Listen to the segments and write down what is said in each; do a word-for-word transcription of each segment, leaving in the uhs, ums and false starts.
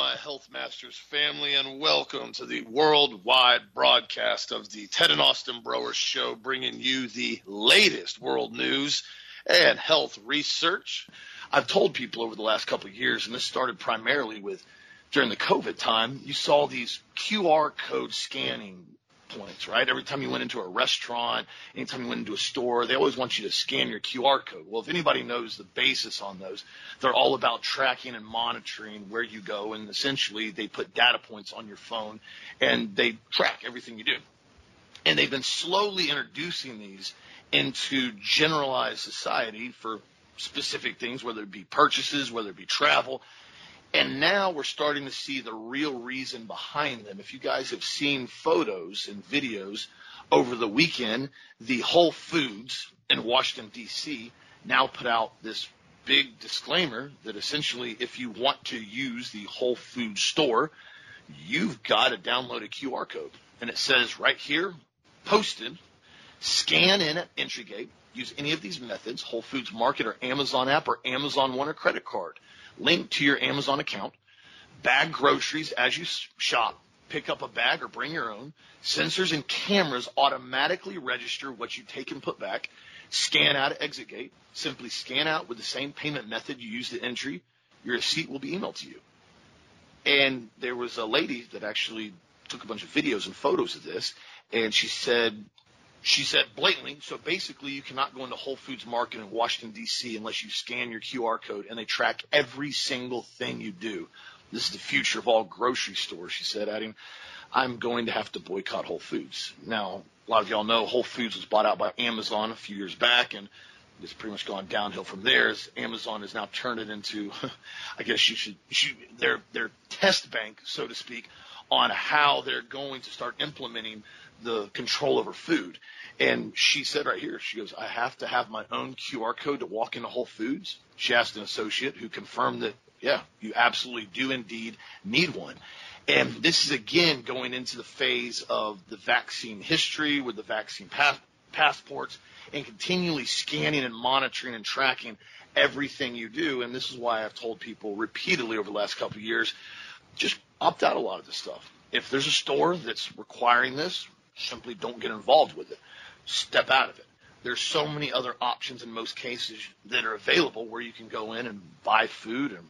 my Health Masters family, and welcome to the worldwide broadcast of the Ted and Austin Broer Show, bringing you the latest world news and health research. I've told people over the last couple of years, and this started primarily with during the COVID time, you saw these Q R code scanning points, right? Every time you went into a restaurant, anytime you went into a store, they always want you to scan your Q R code. Well, if anybody knows the basis on those, they're all about tracking and monitoring where you go, and essentially they put data points on your phone and they track everything you do. And they've been slowly introducing these into generalized society for specific things, whether it be purchases, whether it be travel. And now we're starting to see the real reason behind them. If you guys have seen photos and videos over the weekend, the Whole Foods in Washington, D C now put out this big disclaimer that essentially if you want to use the Whole Foods store, you've got to download a Q R code. And it says right here, posted, scan in at entry gate, use any of these methods, Whole Foods Market or Amazon app or Amazon One or credit card. Link to your Amazon account, bag groceries as you shop, pick up a bag or bring your own. Sensors and cameras automatically register what you take and put back. Scan out at exit gate. Simply scan out with the same payment method you used at entry. Your receipt will be emailed to you. And there was a lady that actually took a bunch of videos and photos of this, and she said, She said blatantly, so basically you cannot go into Whole Foods Market in Washington, D C unless you scan your Q R code, and they track every single thing you do. This is the future of all grocery stores, she said, adding, I'm going to have to boycott Whole Foods. Now, a lot of y'all know Whole Foods was bought out by Amazon a few years back, and it's pretty much gone downhill from there as Amazon has now turned it into, I guess you should, you should their, their test bank, so to speak, on how they're going to start implementing the control over food. And she said right here, she goes, I have to have my own Q R code to walk into Whole Foods. She asked an associate who confirmed that, yeah, you absolutely do indeed need one. And this is, again, going into the phase of the vaccine history with the vaccine pass- passports and continually scanning and monitoring and tracking everything you do. And this is why I've told people repeatedly over the last couple of years, just opt out a lot of this stuff. If there's a store that's requiring this, simply don't get involved with it. Step out of it. There's so many other options in most cases that are available where you can go in and buy food and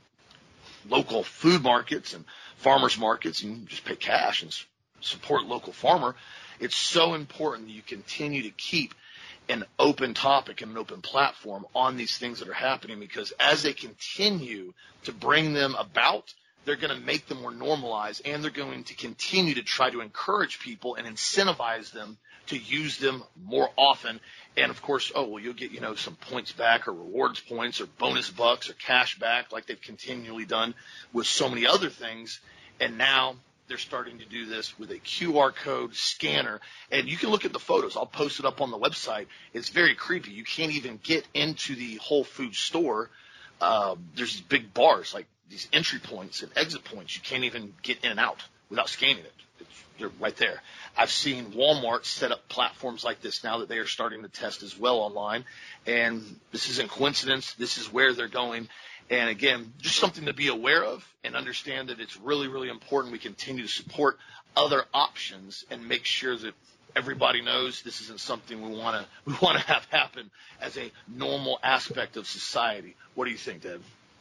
local food markets and farmers markets and just pay cash and support local farmer. It's so important that you continue to keep an open topic and an open platform on these things that are happening, because as they continue to bring them about, they're going to make them more normalized, and they're going to continue to try to encourage people and incentivize them to use them more often. And, of course, oh, well, you'll get, you know, some points back or rewards points or bonus bucks or cash back like they've continually done with so many other things. And now they're starting to do this with a Q R code scanner. And you can look at the photos. I'll post it up on the website. It's very creepy. You can't even get into the Whole Foods store. Uh, there's these big bars, like these entry points and exit points. You can't even get in and out without scanning it. It's, they're right there. I've seen Walmart set up platforms like this now that they are starting to test as well online. And this isn't coincidence. This is where they're going. And, again, just something to be aware of and understand that it's really, really important we continue to support other options and make sure that everybody knows this isn't something we want to we want to have happen as a normal aspect of society. What do you think, Deb?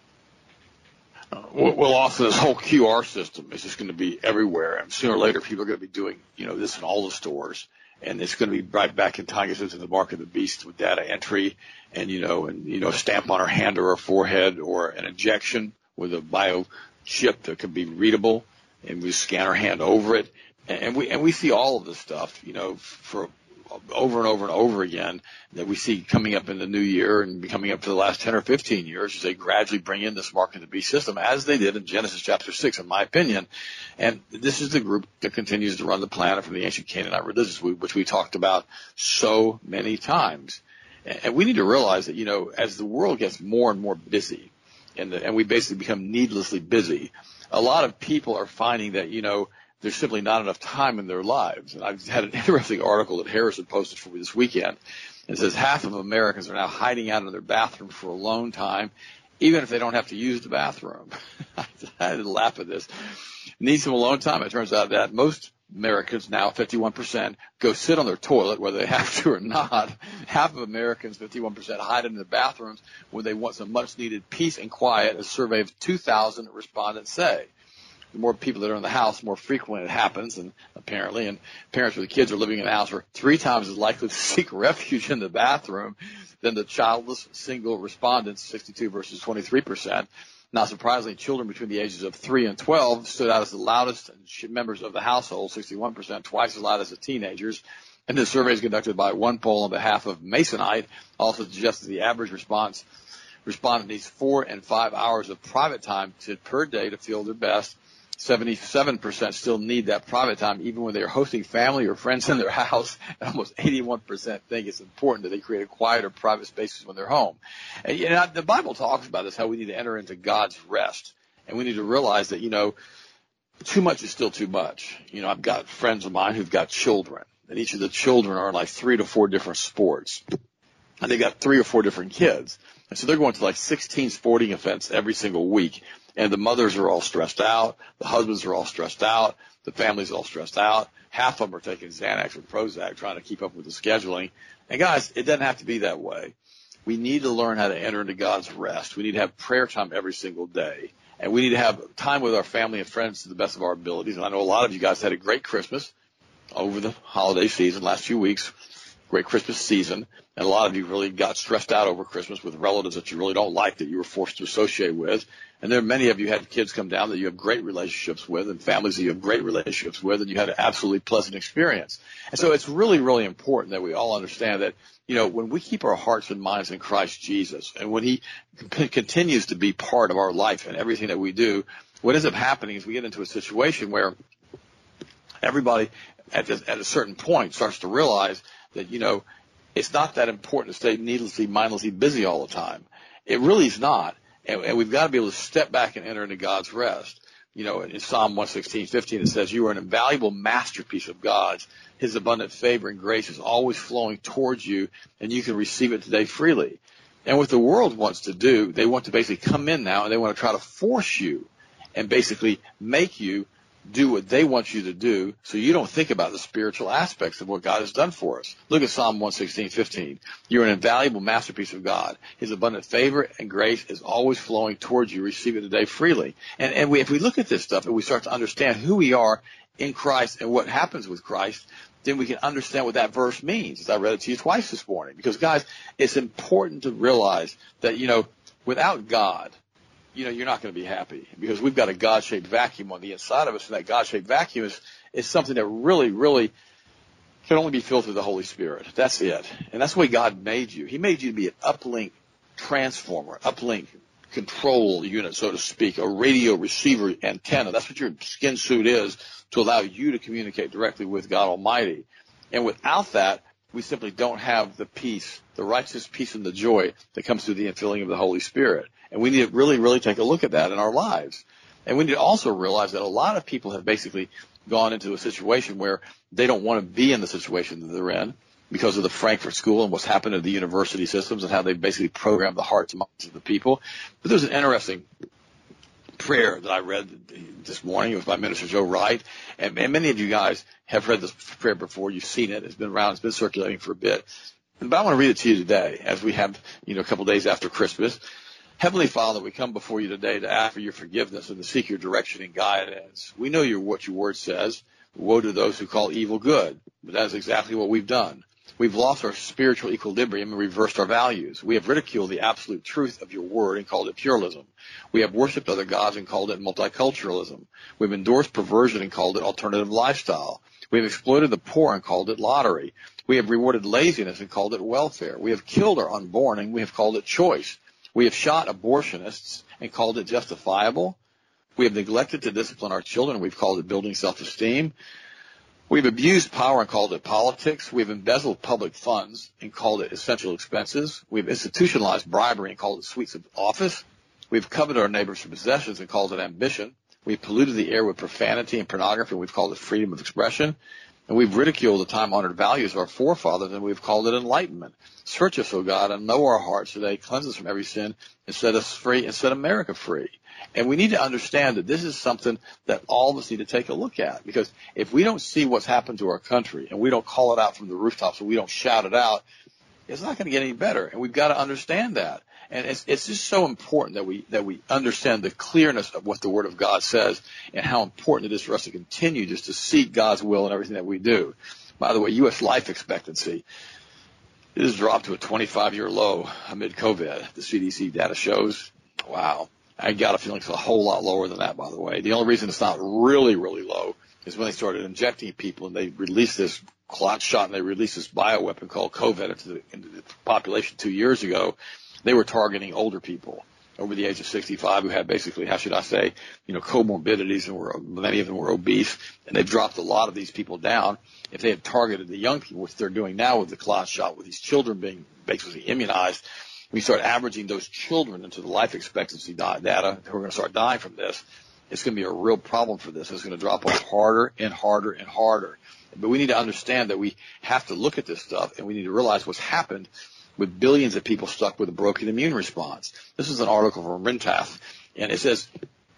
Uh, well, also this whole Q R system is just going to be everywhere, and sooner or later people are going to be doing, you know, this in all the stores, and it's going to be right back in time into the mark of the beast with data entry, and you know, and you know, stamp on our hand or our forehead, or an injection with a biochip that can be readable, and we scan our hand over it, and, and we and we see all of this stuff, you know, for over and over and over again that we see coming up in the new year and coming up for the last ten or fifteen years as they gradually bring in this mark of the beast system, as they did in Genesis chapter six, in my opinion. And this is the group that continues to run the planet from the ancient Canaanite religions, which we talked about so many times. And we need to realize that, you know, as the world gets more and more busy, and, the, and we basically become needlessly busy, a lot of people are finding that, you know, there's simply not enough time in their lives. And I've had an interesting article that Harrison posted for me this weekend. It says half of Americans are now hiding out in their bathroom for alone time, even if they don't have to use the bathroom. I had to laugh at this. Need some alone time. It turns out that most Americans now, fifty-one percent, go sit on their toilet whether they have to or not. Half of Americans, fifty-one percent, hide in the bathrooms when they want some much-needed peace and quiet, a survey of two thousand respondents say. The more people that are in the house, more frequently it happens, and apparently, and parents with kids are living in the house are three times as likely to seek refuge in the bathroom than the childless single respondents, sixty-two versus twenty-three percent. Not surprisingly, children between the ages of three and twelve stood out as the loudest members of the household, sixty-one percent, twice as loud as the teenagers. And this survey is conducted by one poll on behalf of Masonite, also suggests that the average response respondent needs four and five hours of private time to, per day to feel their best. seventy-seven percent still need that private time even when they're hosting family or friends in their house, and almost eighty-one percent think it's important that they create a quieter private spaces when they're home. And you know, the Bible talks about this, how we need to enter into God's rest. And we need to realize that, you know, too much is still too much. You know, I've got friends of mine who've got children, and each of the children are in like three to four different sports. And they've got three or four different kids. And so they're going to like sixteen sporting events every single week. And the mothers are all stressed out. The husbands are all stressed out. The family's all stressed out. Half of them are taking Xanax or Prozac trying to keep up with the scheduling. And guys, it doesn't have to be that way. We need to learn how to enter into God's rest. We need to have prayer time every single day. And we need to have time with our family and friends to the best of our abilities. And I know a lot of you guys had a great Christmas over the holiday season, last few weeks. Great Christmas season. And a lot of you really got stressed out over Christmas with relatives that you really don't like, that you were forced to associate with. And there are many of you had kids come down that you have great relationships with, and families that you have great relationships with, and you had an absolutely pleasant experience. And so it's really, really important that we all understand that, you know, when we keep our hearts and minds in Christ Jesus, and when he c- continues to be part of our life and everything that we do, what ends up happening is we get into a situation where everybody at, this, at a certain point starts to realize that, you know, it's not that important to stay needlessly, mindlessly busy all the time. It really is not. And, and we've got to be able to step back and enter into God's rest. You know, in Psalm one sixteen, fifteen, it says, you are an invaluable masterpiece of God's. His abundant favor and grace is always flowing towards you, and you can receive it today freely. And what the world wants to do, they want to basically come in now, and they want to try to force you and basically make you do what they want you to do, so you don't think about the spiritual aspects of what God has done for us. Look at Psalm one sixteen, fifteen. You're an invaluable masterpiece of God. His abundant favor and grace is always flowing towards you. Receive it today freely. And, and we, if we look at this stuff and we start to understand who we are in Christ and what happens with Christ, then we can understand what that verse means. As I read it to you twice this morning. Because, guys, it's important to realize that, you know, without God, you know, you're not going to be happy, because we've got a God-shaped vacuum on the inside of us, and that God-shaped vacuum is, is something that really, really can only be filled through the Holy Spirit. That's it. And that's the way God made you. He made you to be an uplink transformer, uplink control unit, so to speak, a radio receiver antenna. That's what your skin suit is, to allow you to communicate directly with God Almighty. And without that, we simply don't have the peace, the righteous peace and the joy that comes through the infilling of the Holy Spirit. And we need to really, really take a look at that in our lives. And we need to also realize that a lot of people have basically gone into a situation where they don't want to be in the situation that they're in because of the Frankfurt School and what's happened to the university systems and how they basically programmed the hearts and minds of the people. But there's an interesting prayer that I read this morning. It was by Minister Joe Wright. And, and many of you guys have read this prayer before. You've seen it. It's been around. It's been circulating for a bit. But I want to read it to you today as we have, you know, a couple of days after Christmas. Heavenly Father, we come before you today to ask for your forgiveness and to seek your direction and guidance. We know your, what your word says. Woe to those who call evil good. But that is exactly what we've done. We've lost our spiritual equilibrium and reversed our values. We have ridiculed the absolute truth of your word and called it pluralism. We have worshipped other gods and called it multiculturalism. We've endorsed perversion and called it alternative lifestyle. We have exploited the poor and called it lottery. We have rewarded laziness and called it welfare. We have killed our unborn and we have called it choice. We have shot abortionists and called it justifiable. We have neglected to discipline our children and we've called it building self-esteem. We've abused power and called it politics. We've embezzled public funds and called it essential expenses. We've institutionalized bribery and called it suites of office. We've coveted our neighbors for possessions and called it ambition. We've polluted the air with profanity and pornography and we've called it freedom of expression. And we've ridiculed the time-honored values of our forefathers, and we've called it enlightenment. Search us, O God, and know our hearts today. Cleanse us from every sin and set us free and set America free. And we need to understand that this is something that all of us need to take a look at, because if we don't see what's happened to our country and we don't call it out from the rooftops and we don't shout it out, it's not going to get any better. And we've got to understand that. And it's, it's just so important that we, that we understand the clearness of what the Word of God says and how important it is for us to continue just to seek God's will in everything that we do. By the way, U S life expectancy, it has dropped to a twenty-five year low amid COVID. The C D C data shows. Wow. I got a feeling it's a whole lot lower than that, by the way. The only reason it's not really, really low is when they started injecting people and they released this clot shot and they released this bioweapon called COVID into the, into the population two years ago. They were targeting older people over the age of sixty-five who had basically, how should I say, you know, comorbidities, and were, many of them were obese, and they've dropped a lot of these people down. If they had targeted the young people, which they're doing now with the clot shot, with these children being basically immunized, we start averaging those children into the life expectancy data who are going to start dying from this. It's going to be a real problem for this. It's going to drop off harder and harder and harder. But we need to understand that we have to look at this stuff, and we need to realize what's happened with billions of people stuck with a broken immune response. This is an article from Rentaf, and it says,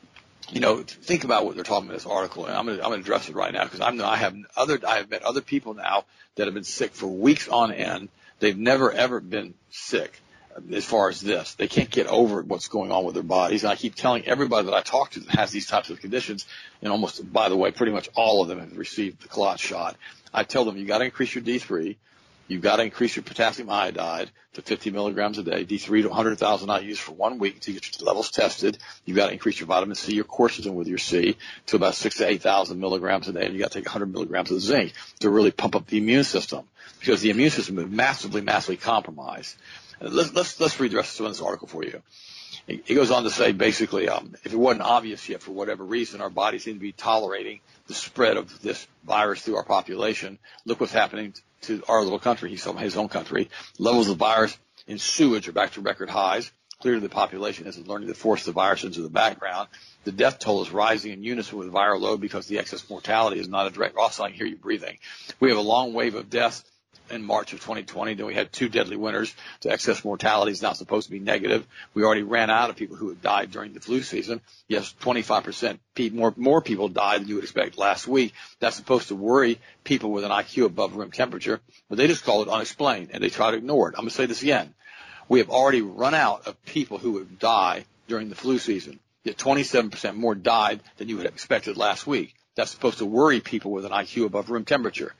you know, think about what they're talking about in this article, and I'm going to, I'm going to address it right now, because I'm, I have other, I have met other people now that have been sick for weeks on end. They've never, ever been sick as far as this. They can't get over what's going on with their bodies, and I keep telling everybody that I talk to that has these types of conditions, and almost, by the way, pretty much all of them have received the clot shot. I tell them, you got to increase your D three. You've got to increase your potassium iodide to fifty milligrams a day, D three to one hundred thousand I U's for one week to get your levels tested. You've got to increase your vitamin C, your quercetin with your C, to about six to eight thousand milligrams a day, and you've got to take one hundred milligrams of zinc to really pump up the immune system, because the immune system is massively, massively compromised. Let's, let's, let's read the rest of this article for you. It goes on to say, basically, um, if it wasn't obvious yet, for whatever reason, our bodies seem to be tolerating the spread of this virus through our population. Look what's happening to our little country. He's from his own country. Levels of virus in sewage are back to record highs. Clearly, the population isn't learning to force the virus into the background. The death toll is rising in unison with viral load because the excess mortality is not a direct loss. I can hear you breathing. We have a long wave of deaths in March of twenty twenty. Then we had two deadly winters. The excess mortality is not supposed to be negative. We already ran out of people who had died during the flu season. Yes, twenty-five percent more, more people died than you would expect last week. That's supposed to worry people with an I Q above room temperature, but they just call it unexplained, and they try to ignore it. I'm going to say this again. We have already run out of people who would die during the flu season. Yet twenty-seven percent more died than you would have expected last week. That's supposed to worry people with an I Q above room temperature.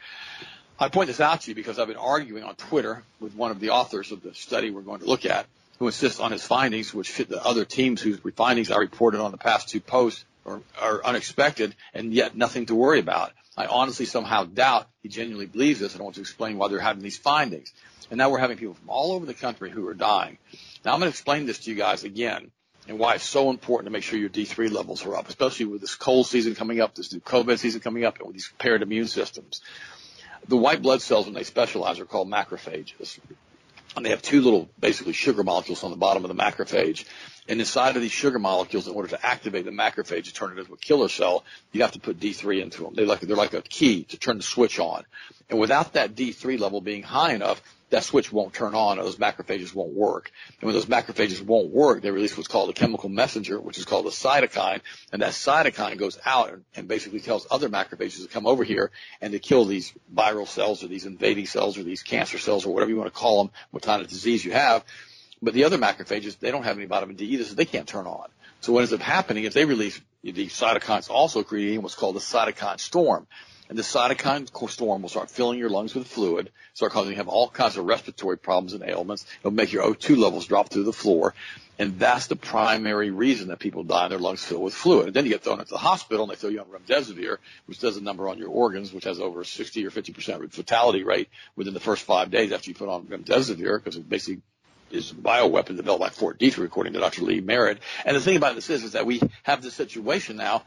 I point this out to you because I've been arguing on Twitter with one of the authors of the study we're going to look at, who insists on his findings, which fit the other teams whose findings I reported on the past two posts are, are unexpected and yet nothing to worry about. I honestly somehow doubt he genuinely believes this, and I want to explain why they're having these findings. And now we're having people from all over the country who are dying. Now I'm going to explain this to you guys again, and why it's so important to make sure your D three levels are up, especially with this cold season coming up, this new COVID season coming up, and with these paired immune systems. The white blood cells, when they specialize, are called macrophages. And they have two little, basically, sugar molecules on the bottom of the macrophage. And inside of these sugar molecules, in order to activate the macrophage to turn it into a killer cell, you have to put D three into them. They're like, they're like a key to turn the switch on. And without that D three level being high enough, that switch won't turn on, or those macrophages won't work. And when those macrophages won't work, they release what's called a chemical messenger, which is called a cytokine. And that cytokine goes out and, and basically tells other macrophages to come over here and to kill these viral cells or these invading cells or these cancer cells or whatever you want to call them, what kind of disease you have. But the other macrophages, they don't have any vitamin D either, so they can't turn on. So what ends up happening is they release these cytokines, also creating what's called a cytokine storm. And the cytokine storm will start filling your lungs with fluid, start causing you to have all kinds of respiratory problems and ailments. It'll make your O two levels drop through the floor. And that's the primary reason that people die and their lungs fill with fluid. And then you get thrown into the hospital and they throw you on remdesivir, which does a number on your organs, which has over a sixty or fifty percent fatality rate within the first five days after you put on remdesivir, because it basically is a bioweapon developed by Fort Detrick, according to Doctor Lee Merritt. And the thing about this is, is that we have this situation now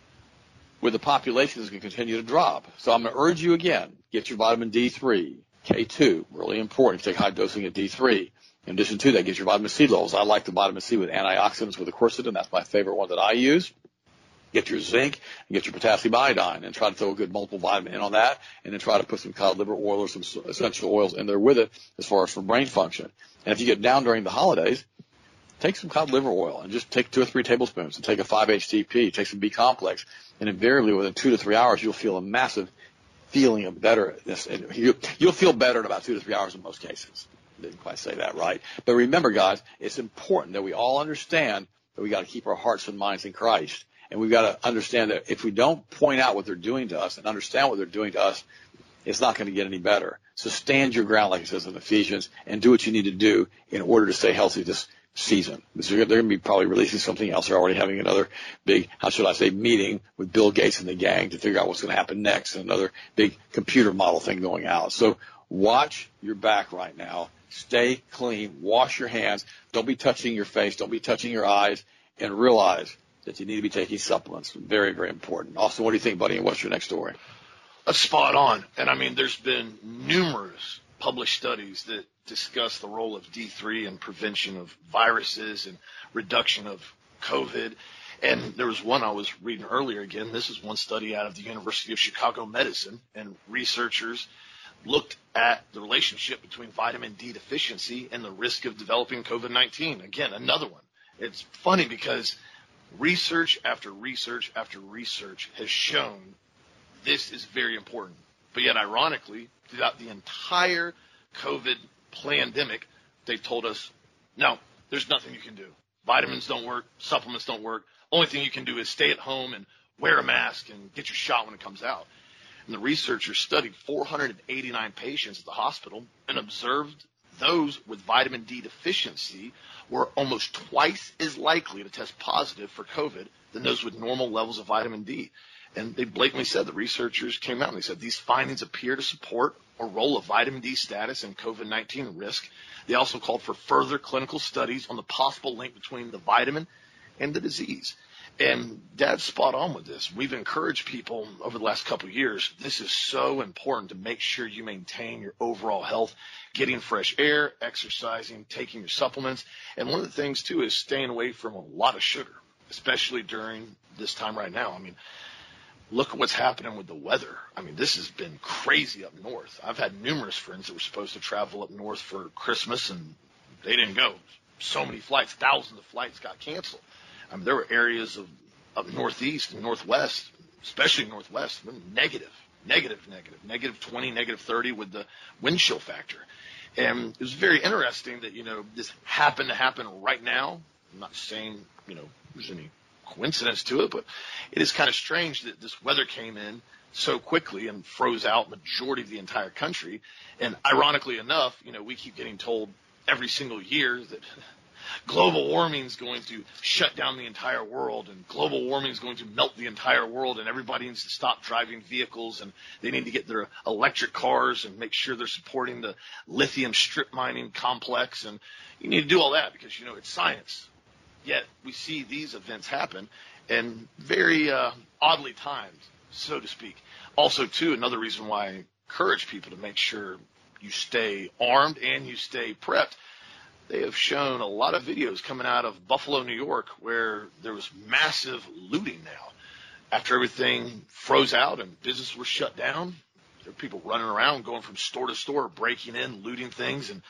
where the population is going to continue to drop. So I'm going to urge you again, get your vitamin D three, K two, really important to take high dosing of D three. In addition to that, get your vitamin C levels. I like the vitamin C with antioxidants with the quercetin. That's my favorite one that I use. Get your zinc and get your potassium iodine and try to throw a good multivitamin in on that, and then try to put some cod liver oil or some essential oils in there with it as far as for brain function. And if you get down during the holidays, take some cod liver oil and just take two or three tablespoons and take a five H T P, take some B complex, and invariably within two to three hours you'll feel a massive feeling of betterness. And you, you'll feel better in about two to three hours in most cases. Didn't quite say that right. But remember, guys, it's important that we all understand that we got to keep our hearts and minds in Christ. And we've got to understand that if we don't point out what they're doing to us and understand what they're doing to us, it's not going to get any better. So stand your ground, like it says in Ephesians, and do what you need to do in order to stay healthy this season. They're going to be probably releasing something else. They're already having another big, how should I say, meeting with Bill Gates and the gang to figure out what's going to happen next, and another big computer model thing going out. So watch your back right now. Stay clean. Wash your hands. Don't be touching your face. Don't be touching your eyes. And realize that you need to be taking supplements. Very, very important. Austin, what do you think, buddy, and what's your next story? That's spot on. And, I mean, there's been numerous published studies that discuss the role of D three in prevention of viruses and reduction of COVID. And there was one I was reading earlier again. This is one study out of the University of Chicago Medicine, and researchers looked at the relationship between vitamin D deficiency and the risk of developing COVID nineteen. Again, another one. It's funny because research after research after research has shown this is very important. But yet, ironically, throughout the entire COVID pandemic, they told us, no, there's nothing you can do. Vitamins don't work. Supplements don't work. Only thing you can do is stay at home and wear a mask and get your shot when it comes out. And the researchers studied four hundred eighty-nine patients at the hospital and observed those with vitamin D deficiency were almost twice as likely to test positive for COVID than those with normal levels of vitamin D. And they blatantly said, the researchers came out and they said, these findings appear to support a role of vitamin D status in COVID nineteen risk. They also called for further clinical studies on the possible link between the vitamin and the disease. And Dad's spot on with this. We've encouraged people over the last couple of years. This is so important to make sure you maintain your overall health, getting fresh air, exercising, taking your supplements. And one of the things, too, is staying away from a lot of sugar, especially during this time right now. I mean, look at what's happening with the weather. I mean, this has been crazy up north. I've had numerous friends that were supposed to travel up north for Christmas, and they didn't go. So many flights, thousands of flights got canceled. I mean, there were areas of up northeast and northwest, especially northwest, negative, negative, negative, negative twenty, negative thirty with the wind chill factor. And it was very interesting that, you know, this happened to happen right now. I'm not saying, you know, there's any coincidence to it, but it is kind of strange that this weather came in so quickly and froze out majority of the entire country. And ironically enough, you know, we keep getting told every single year that global warming is going to shut down the entire world, and global warming is going to melt the entire world, and everybody needs to stop driving vehicles, and they need to get their electric cars and make sure they're supporting the lithium strip mining complex. And you need to do all that because, you know, it's science. Yet we see these events happen, and very uh, oddly timed, so to speak. Also, too, another reason why I encourage people to make sure you stay armed and you stay prepped. They have shown a lot of videos coming out of Buffalo, New York, where there was massive looting now. After everything froze out and businesses were shut down, there were people running around, going from store to store, breaking in, looting things. And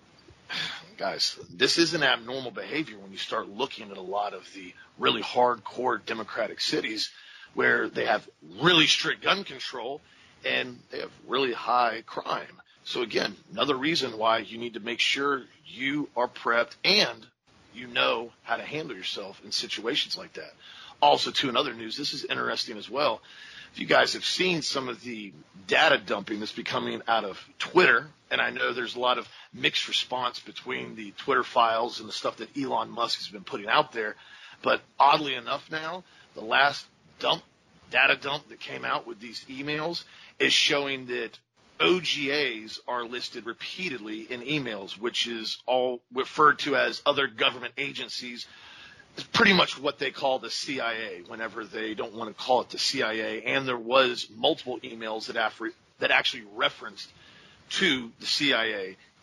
guys, this isn't abnormal behavior when you start looking at a lot of the really hardcore democratic cities where they have really strict gun control and they have really high crime. So again, another reason why you need to make sure you are prepped and you know how to handle yourself in situations like that. Also, too, in other news, this is interesting as well. If you guys have seen some of the data dumping that's becoming out of Twitter, and I know there's a lot of mixed response between the Twitter files and the stuff that Elon Musk has been putting out there, but oddly enough now, the last dump, data dump that came out with these emails is showing that O G As are listed repeatedly in emails, which is all referred to as other government agencies. It's pretty much what they call the C I A whenever they don't want to call it the C I A. And there was multiple emails that, after, that actually referenced to the C I A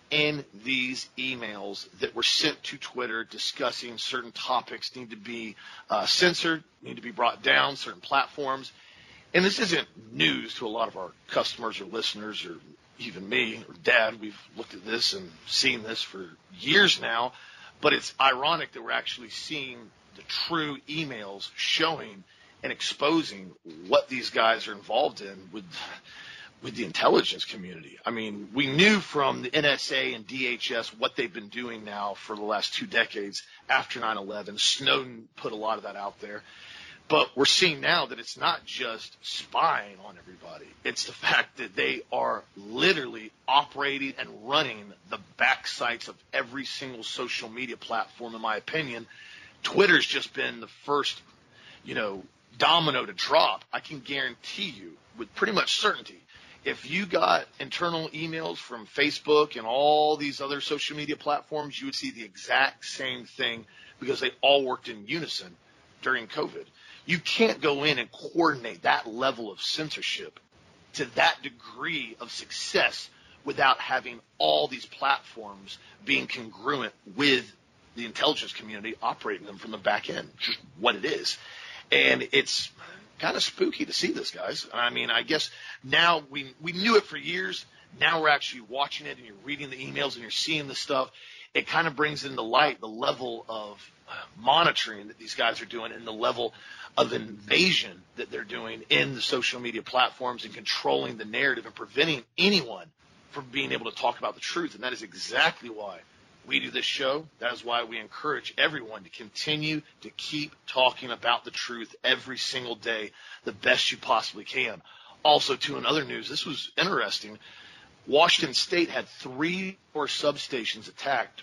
in these emails that were sent to Twitter discussing certain topics need to be uh, censored, need to be brought down, certain platforms. And this isn't news to a lot of our customers or listeners or even me or Dad. We've looked at this and seen this for years now. But it's ironic that we're actually seeing the true emails showing and exposing what these guys are involved in with with the intelligence community. I mean, we knew from the N S A and D H S what they've been doing now for the last two decades after nine eleven. Snowden put a lot of that out there. But we're seeing now that it's not just spying on everybody. It's the fact that they are literally operating and running the backsides of every single social media platform, in my opinion. Twitter's just been the first, you know, domino to drop. I can guarantee you with pretty much certainty, if you got internal emails from Facebook and all these other social media platforms, you would see the exact same thing because they all worked in unison during COVID. You can't go in and coordinate that level of censorship to that degree of success without having all these platforms being congruent with the intelligence community operating them from the back end, just what it is. And it's kind of spooky to see this, guys. I mean, I guess now we we knew it for years. Now we're actually watching it and you're reading the emails and you're seeing the stuff. It kind of brings into light the level of monitoring that these guys are doing and the level of invasion that they're doing in the social media platforms and controlling the narrative and preventing anyone from being able to talk about the truth. And that is exactly why we do this show. That is why we encourage everyone to continue to keep talking about the truth every single day the best you possibly can. Also, too, in other news, this was interesting. Washington State had three more substations attacked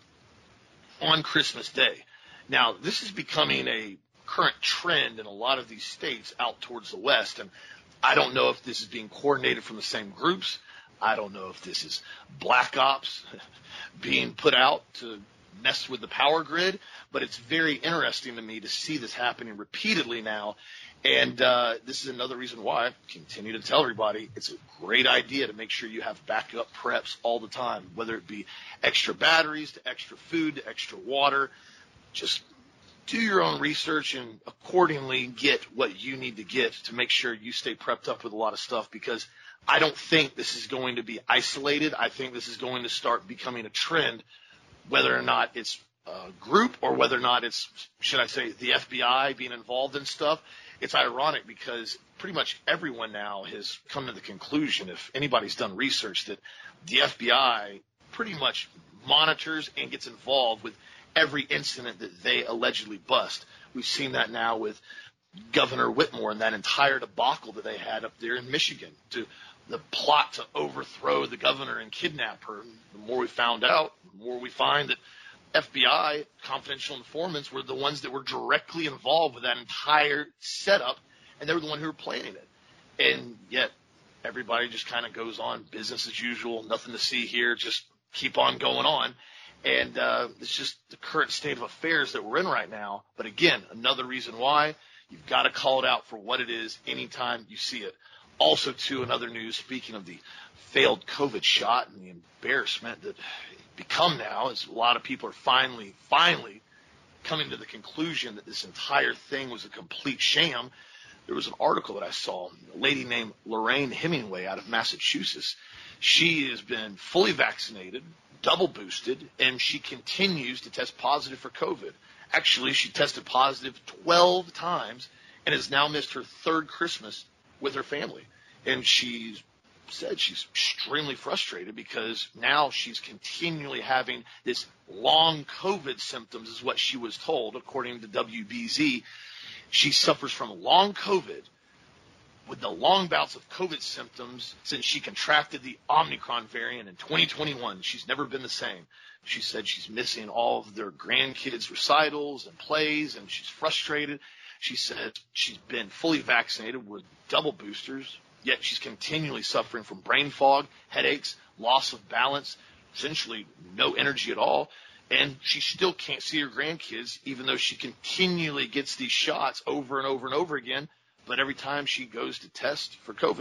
on Christmas Day. Now, this is becoming a current trend in a lot of these states out towards the west, and I don't know if this is being coordinated from the same groups. I don't know if this is black ops being put out to mess with the power grid, but it's very interesting to me to see this happening repeatedly now. And uh, this is another reason why I continue to tell everybody it's a great idea to make sure you have backup preps all the time, whether it be extra batteries to extra food to extra water. Just do your own research and accordingly get what you need to get to make sure you stay prepped up with a lot of stuff, because I don't think this is going to be isolated. I think this is going to start becoming a trend, whether or not it's a group or whether or not it's, should I say, the F B I being involved in stuff. It's ironic because pretty much everyone now has come to the conclusion, if anybody's done research, that the F B I pretty much monitors and gets involved with every incident that they allegedly bust. We've seen that now with Governor Whitmore and that entire debacle that they had up there in Michigan, to the plot to overthrow the governor and kidnap her. The more we found out, the more we find that F B I confidential informants were the ones that were directly involved with that entire setup, and they were the one who were planning it. And yet everybody just kind of goes on business as usual, nothing to see here, just keep on going on. And uh, it's just the current state of affairs that we're in right now. But again, another reason why you've got to call it out for what it is anytime you see it. Also, too, in other news, speaking of the failed COVID shot and the embarrassment that it's become now, is a lot of people are finally, finally coming to the conclusion that this entire thing was a complete sham. There was an article that I saw, a lady named Lorraine Hemingway out of Massachusetts. She has been fully vaccinated, double boosted, and she continues to test positive for COVID. Actually, she tested positive twelve times and has now missed her third Christmas with her family. And she said she's extremely frustrated because now she's continually having this long COVID symptoms, is what she was told, according to W B Z. She suffers from long COVID with the long bouts of COVID symptoms since she contracted the Omicron variant in twenty twenty-one. She's never been the same. She said she's missing all of their grandkids' recitals and plays, and she's frustrated. She said she's been fully vaccinated with double boosters, yet she's continually suffering from brain fog, headaches, loss of balance, essentially no energy at all. And she still can't see her grandkids, even though she continually gets these shots over and over and over again. But every time she goes to test for COVID,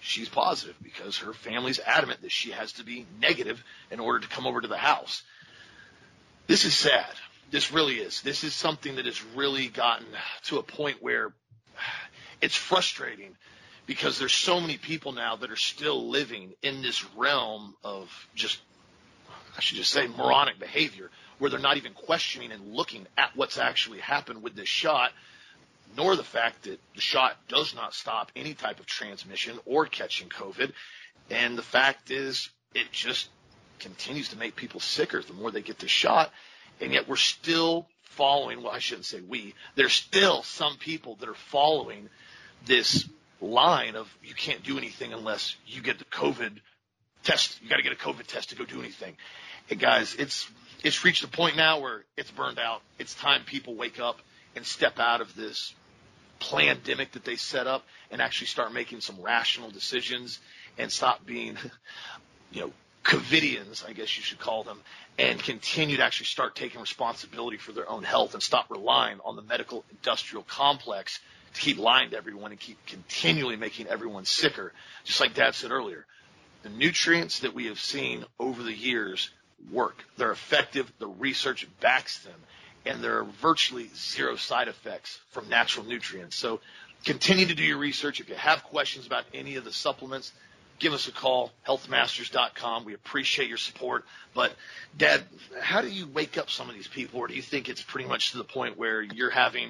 she's positive because her family's adamant that she has to be negative in order to come over to the house. This is sad. This really is. This is something that has really gotten to a point where it's frustrating because there's so many people now that are still living in this realm of just, I should just say, moronic behavior, where they're not even questioning and looking at what's actually happened with this shot, nor the fact that the shot does not stop any type of transmission or catching COVID. And the fact is, it just continues to make people sicker the more they get the shot. And yet we're still following, well, I shouldn't say we, there's still some people that are following this line of you can't do anything unless you get the COVID test. You got to get a COVID test to go do anything. Hey, guys, it's it's reached a point now where it's burned out. It's time people wake up and step out of this plandemic that they set up and actually start making some rational decisions and stop being, you know, COVIDians, I guess you should call them, and continue to actually start taking responsibility for their own health and stop relying on the medical industrial complex to keep lying to everyone and keep continually making everyone sicker. Just like Dad said earlier, the nutrients that we have seen over the years work. They're effective. The research backs them. And there are virtually zero side effects from natural nutrients. So continue to do your research. If you have questions about any of the supplements, give us a call, health masters dot com. We appreciate your support. But, Dad, how do you wake up some of these people, or do you think it's pretty much to the point where you're having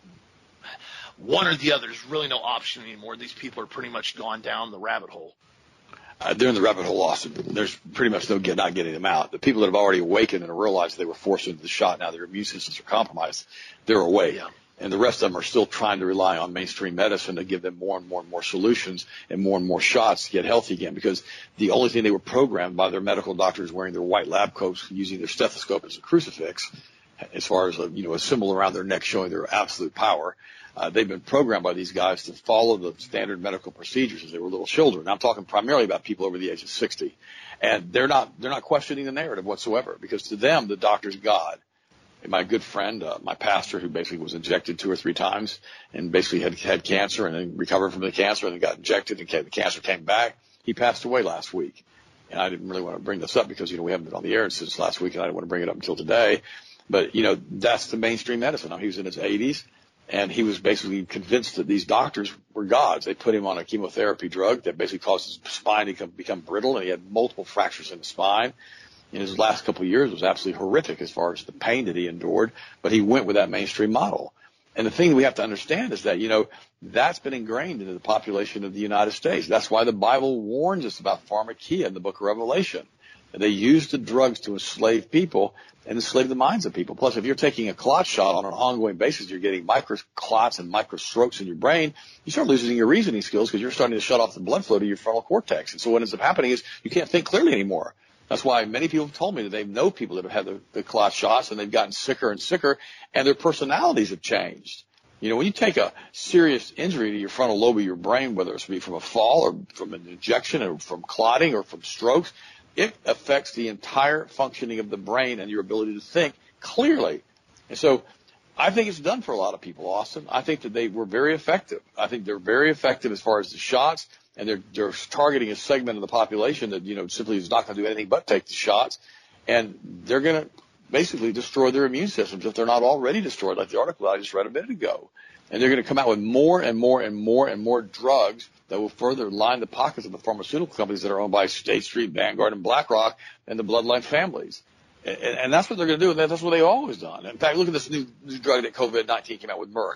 one or the other? There's really no option anymore. These people are pretty much gone down the rabbit hole. Uh, they're in the rabbit hole, Austin. There's pretty much no get, not getting them out. The people that have already awakened and realized they were forced into the shot, now their immune systems are compromised, they're awake. Yeah. And the rest of them are still trying to rely on mainstream medicine to give them more and more and more solutions and more and more shots to get healthy again, because the only thing they were programmed by their medical doctors wearing their white lab coats, using their stethoscope as a crucifix, as far as a, you know, a symbol around their neck showing their absolute power. Uh, they've been programmed by these guys to follow the standard medical procedures as they were little children. I'm talking primarily about people over the age of sixty. And they're not, they're not questioning the narrative whatsoever, because to them, the doctor's God. And my good friend, uh, my pastor, who basically was injected two or three times and basically had had cancer and then recovered from the cancer and then got injected and the cancer came back, he passed away last week. And I didn't really want to bring this up because, you know, we haven't been on the air since last week and I didn't want to bring it up until today. But, you know, that's the mainstream medicine. Now, he was in his eighties. And he was basically convinced that these doctors were gods. They put him on a chemotherapy drug that basically caused his spine to become, become brittle, and he had multiple fractures in the spine. In his last couple of years, it was absolutely horrific as far as the pain that he endured, but he went with that mainstream model. And the thing we have to understand is that, you know, that's been ingrained into the population of the United States. That's why the Bible warns us about pharmakia in the book of Revelation. They used the drugs to enslave people and enslave the minds of people. Plus, if you're taking a clot shot on an ongoing basis, you're getting micro clots and micro strokes in your brain, you start losing your reasoning skills because you're starting to shut off the blood flow to your frontal cortex. And so what ends up happening is you can't think clearly anymore. That's why many people have told me that they know people that have had the, the clot shots and they've gotten sicker and sicker, and their personalities have changed. You know, when you take a serious injury to your frontal lobe of your brain, whether it's from a fall or from an injection or from clotting or from strokes, it affects the entire functioning of the brain and your ability to think clearly. And so I think it's done for a lot of people, Austin. I think that they were very effective. I think they're very effective as far as the shots, and they're, they're targeting a segment of the population that, you know, simply is not going to do anything but take the shots. And they're going to basically destroy their immune systems if they're not already destroyed, like the article I just read a minute ago. And they're going to come out with more and more and more and more drugs that will further line the pockets of the pharmaceutical companies that are owned by State Street, Vanguard, and BlackRock, and the bloodline families. And, and that's what they're going to do, and that's what they've always done. In fact, look at this new, new drug that COVID nineteen came out with Merck.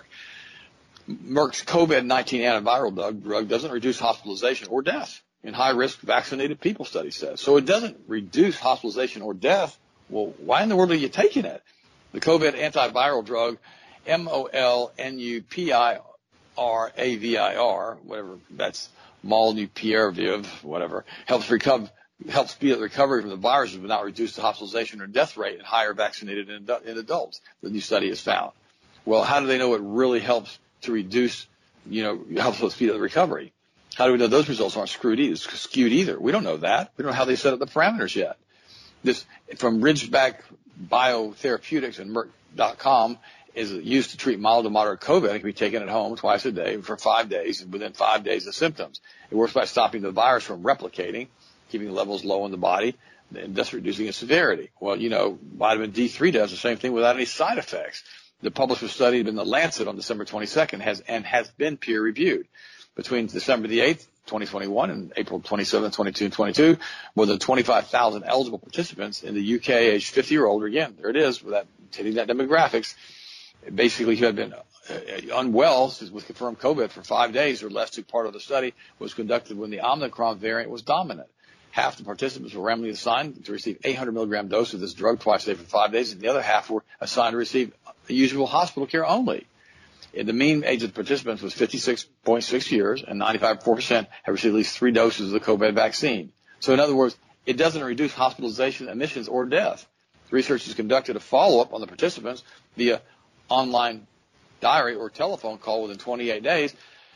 Merck's COVID nineteen antiviral drug, drug doesn't reduce hospitalization or death in high-risk vaccinated people, study says. So it doesn't reduce hospitalization or death. Well, why in the world are you taking it? The COVID antiviral drug, M O L N U P I R A V I R, whatever, that's molnupiravir, whatever, helps recover, helps speed up the recovery from the virus, but not reduce the hospitalization or death rate in higher vaccinated in, in adults. The new study has found. Well, how do they know it really helps to reduce, you know, helps to speed up the recovery? How do we know those results aren't screwed either, skewed either? We don't know that. We don't know how they set up the parameters yet. This from Ridgeback Biotherapeutics and Merck dot com. is used to treat mild to moderate COVID. It can be taken at home twice a day for five days, and within five days of symptoms. It works by stopping the virus from replicating, keeping levels low in the body, and thus reducing its severity. Well, you know, vitamin D three does the same thing without any side effects. The published study in the Lancet on December twenty-second has and has been peer reviewed. Between December the eighth, twenty twenty-one and April twenty-seventh, twenty twenty-two, more than twenty-five thousand eligible participants in the U K aged fifty or older. Again, there it is, with that, hitting that demographics. Basically, who had been uh, unwell with confirmed COVID for five days or less. To part of the study was conducted when the Omicron variant was dominant. Half the participants were randomly assigned to receive eight hundred milligram dose of this drug twice a day for five days, and the other half were assigned to receive the usual hospital care only. And the mean age of the participants was fifty-six point six years, and ninety-five point four percent have received at least three doses of the COVID vaccine. So in other words, it doesn't reduce hospitalization, admissions, or death. The researchers conducted a follow-up on the participants via online diary or telephone call within twenty-eight days.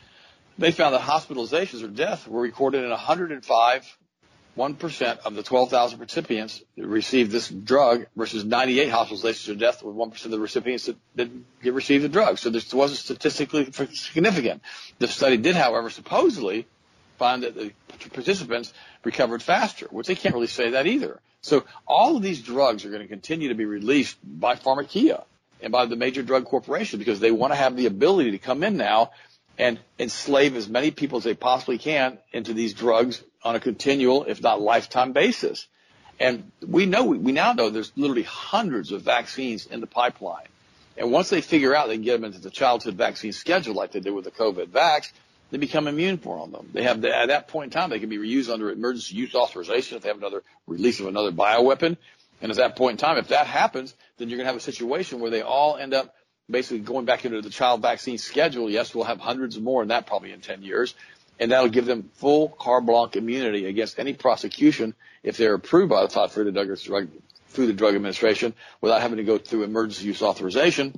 They found that hospitalizations or death were recorded in one hundred five, one percent of the twelve thousand recipients that received this drug versus ninety-eight hospitalizations or death with one percent of the recipients that didn't receive the drug. So this wasn't statistically significant. The study did, however, supposedly find that the participants recovered faster, which they can't really say that either. So all of these drugs are going to continue to be released by Pharmacia and by the major drug corporations because they want to have the ability to come in now and enslave as many people as they possibly can into these drugs on a continual, if not lifetime basis. And we know, we now know there's literally hundreds of vaccines in the pipeline. And once they figure out they can get them into the childhood vaccine schedule like they did with the COVID vax, they become immune for them. They have, at that point in time, they can be reused under emergency use authorization if they have another release of another bioweapon. And at that point in time, if that happens, then you're going to have a situation where they all end up basically going back into the child vaccine schedule. Yes, we'll have hundreds more, and that probably in ten years. And that'll give them full carte blanche immunity against any prosecution if they're approved by the Food and Drug, Food and Drug Administration without having to go through emergency use authorization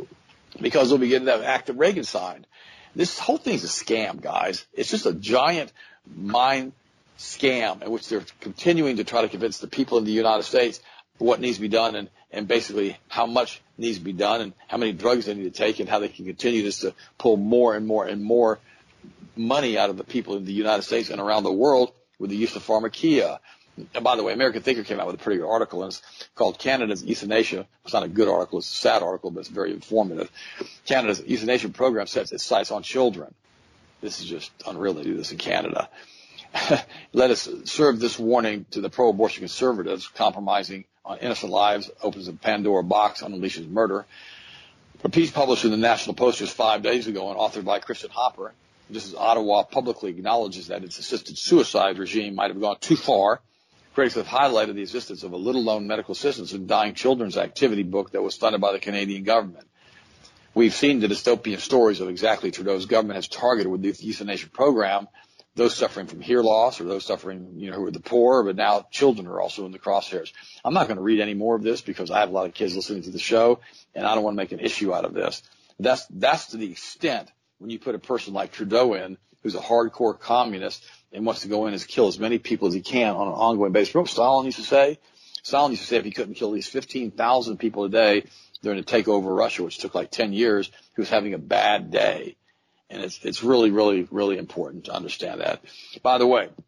because they'll be getting that act that Reagan signed. This whole thing's a scam, guys. It's just a giant mind scam in which they're continuing to try to convince the people in the United States what needs to be done and, and basically how much needs to be done and how many drugs they need to take and how they can continue just to pull more and more and more money out of the people in the United States and around the world with the use of Pharmacia. And by the way, American Thinker came out with a pretty good article, and it's called Canada's Euthanasia. It's not a good article. It's a sad article, but it's very informative. Canada's euthanasia program sets its sights on children. This is just unreal to do this in Canada. Let us serve this warning to the pro-abortion conservatives. Compromising on innocent lives opens a Pandora box, unleashes murder. A piece published in the National Post just five days ago and authored by Christian Hopper. Just as Ottawa publicly acknowledges that its assisted suicide regime might have gone too far, critics have highlighted the existence of a little-known medical assistance in dying children's activity book that was funded by the Canadian government. We've seen the dystopian stories of exactly Trudeau's government has targeted with the euthanasia program those suffering from hear loss or those suffering, you know, who are the poor, but now children are also in the crosshairs. I'm not going to read any more of this because I have a lot of kids listening to the show, and I don't want to make an issue out of this. That's, that's to the extent when you put a person like Trudeau in, who's a hardcore communist and wants to go in and kill as many people as he can on an ongoing basis. Remember what Stalin used to say? Stalin used to say if he couldn't kill at least fifteen thousand people a day during the takeover of Russia, which took like ten years, he was having a bad day. And it's, it's really, really, really important to understand that. By the way,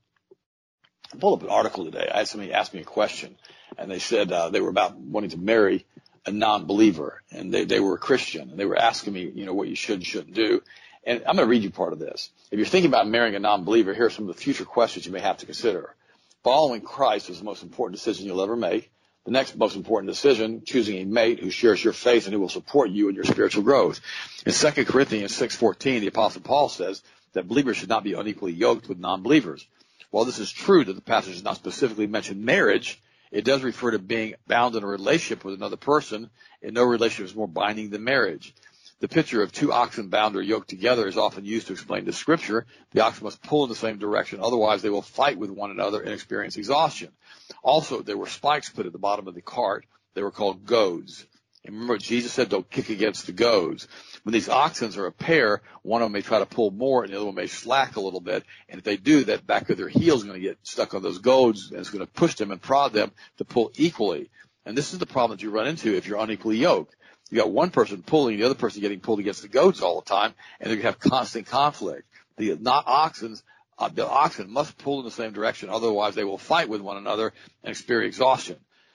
I pulled up an article today. I had somebody ask me a question, and they said uh, they were about wanting to marry a non-believer, and they, they were a Christian, and they were asking me, you know, what you should and shouldn't do. And I'm going to read you part of this. If you're thinking about marrying a non-believer, here are some of the future questions you may have to consider. Following Christ is the most important decision you'll ever make. The next most important decision, choosing a mate who shares your faith and who will support you in your spiritual growth. In Second Corinthians six fourteen, the Apostle Paul says that believers should not be unequally yoked with non-believers. While this is true that the passage does not specifically mention marriage, it does refer to being bound in a relationship with another person, and no relationship is more binding than marriage. The picture of two oxen bound or yoked together is often used to explain the scripture. The oxen must pull in the same direction, otherwise they will fight with one another and experience exhaustion. Also, there were spikes put at the bottom of the cart. They were called goads. And remember, Jesus said, don't kick against the goads. When these oxen are a pair, one of them may try to pull more and the other one may slack a little bit. And if they do, that back of their heel is going to get stuck on those goads, and it's going to push them and prod them to pull equally. And this is the problem that you run into if you're unequally yoked. You got one person pulling, the other person getting pulled against the goats all the time, and they're going to have constant conflict. The not oxens, uh, the oxen must pull in the same direction, otherwise they will fight with one another and experience exhaustion.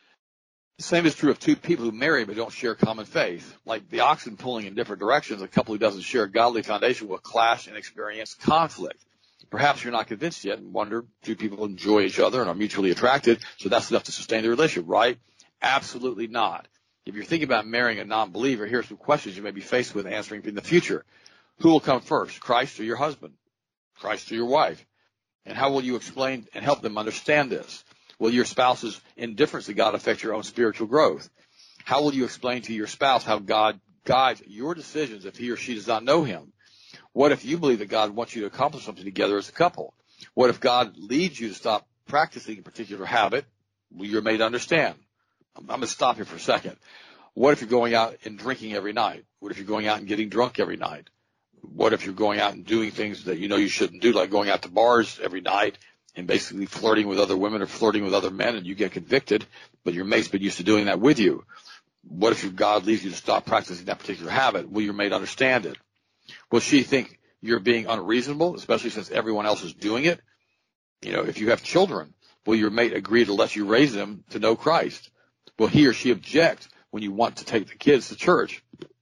The same is true of two people who marry but don't share common faith. Like the oxen pulling in different directions, a couple who doesn't share a godly foundation will clash and experience conflict. Perhaps you're not convinced yet and wonder, do people enjoy each other and are mutually attracted, so that's enough to sustain the relationship, right? Absolutely not. If you're thinking about marrying a non-believer, here are some questions you may be faced with answering in the future. Who will come first, Christ or your husband? Christ or your wife? And how will you explain and help them understand this? Will your spouse's indifference to God affect your own spiritual growth? How will you explain to your spouse how God guides your decisions if he or she does not know him? What if you believe that God wants you to accomplish something together as a couple? What if God leads you to stop practicing a particular habit? Well, you're made to understand. I'm, I'm going to stop here for a second. What if you're going out and drinking every night? What if you're going out and getting drunk every night? What if you're going out and doing things that you know you shouldn't do, like going out to bars every night and basically flirting with other women or flirting with other men, and you get convicted, but your mate's been used to doing that with you? What if your God leads you to stop practicing that particular habit? Will your mate understand it? Will she think you're being unreasonable, especially since everyone else is doing it? You know, if you have children, will your mate agree to let you raise them to know Christ? Will he or she object when you want to take the kids to church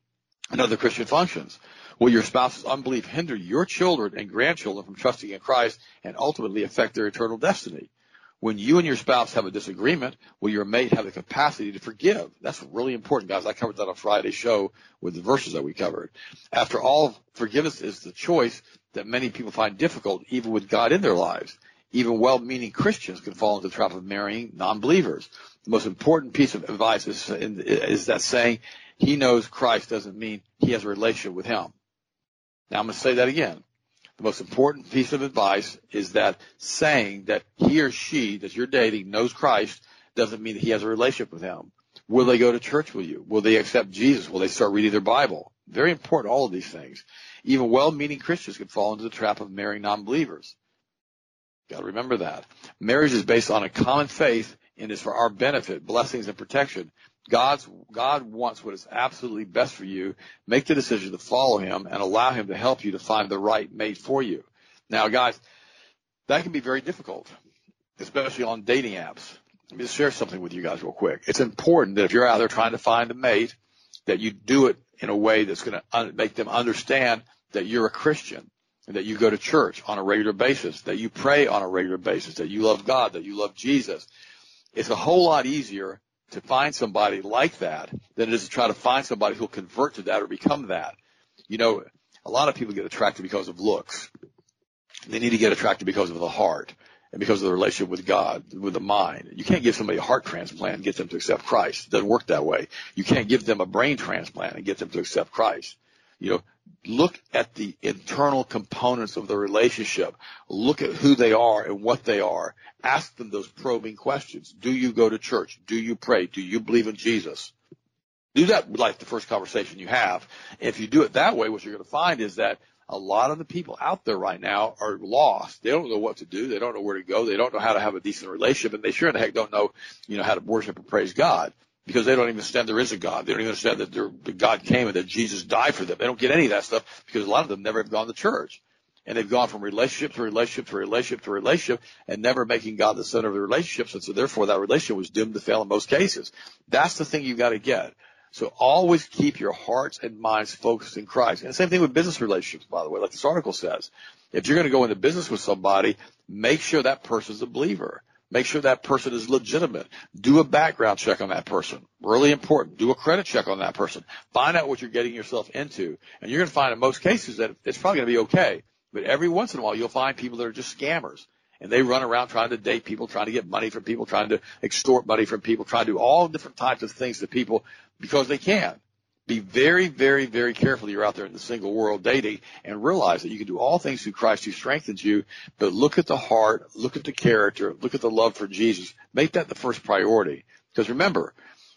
and other Christian functions? Will your spouse's unbelief hinder your children and grandchildren from trusting in Christ and ultimately affect their eternal destiny? When you and your spouse have a disagreement, will your mate have the capacity to forgive? That's really important, guys. I covered that on Friday's show with the verses that we covered. After all, forgiveness is the choice that many people find difficult, even with God in their lives. Even well-meaning Christians can fall into the trap of marrying non-believers. The most important piece of advice is, is that saying he knows Christ doesn't mean he has a relationship with him. Now, I'm going to say that again. The most important piece of advice is that saying that he or she that you're dating knows Christ doesn't mean that he has a relationship with him. Will they go to church with you? Will they accept Jesus? Will they start reading their Bible? Very important, all of these things. Even well-meaning Christians can fall into the trap of marrying non-believers. Got to remember that. Marriage is based on a common faith and is for our benefit, blessings, and protection. God's, God wants what is absolutely best for you. Make the decision to follow him and allow him to help you to find the right mate for you. Now, guys, that can be very difficult, especially on dating apps. Let me just share something with you guys real quick. It's important that if you're out there trying to find a mate, that you do it in a way that's going to un- make them understand that you're a Christian and that you go to church on a regular basis, that you pray on a regular basis, that you love God, that you love Jesus. It's a whole lot easier to find somebody like that than it is to try to find somebody who'll convert to that or become that. You know, a lot of people get attracted because of looks. They need to get attracted because of the heart and because of the relationship with God, with the mind. You can't give somebody a heart transplant and get them to accept Christ. It doesn't work that way. You can't give them a brain transplant and get them to accept Christ. You know, look at the internal components of the relationship. Look at who they are and what they are. Ask them those probing questions. Do you go to church? Do you pray? Do you believe in Jesus? Do that like the first conversation you have. If you do it that way, what you're going to find is that a lot of the people out there right now are lost. They don't know what to do. They don't know where to go. They don't know how to have a decent relationship, and they sure in the heck don't know, you know, how to worship and praise God. Because they don't even understand there is a God. They don't even understand that, there, that God came and that Jesus died for them. They don't get any of that stuff because a lot of them never have gone to church. And they've gone from relationship to relationship to relationship to relationship and never making God the center of the relationships. And so therefore that relationship was doomed to fail in most cases. That's the thing you've got to get. So always keep your hearts and minds focused in Christ. And the same thing with business relationships, by the way, like this article says. If you're going to go into business with somebody, make sure that person's a believer. Make sure that person is legitimate. Do a background check on that person. Really important. Do a credit check on that person. Find out what you're getting yourself into. And you're going to find in most cases that it's probably going to be okay. But every once in a while, you'll find people that are just scammers. And they run around trying to date people, trying to get money from people, trying to extort money from people, trying to do all different types of things to people because they can. Be very, very, very careful you're out there in the single world dating and realize that you can do all things through Christ who strengthens you, but look at the heart, look at the character, look at the love for Jesus. Make that the first priority. Because remember,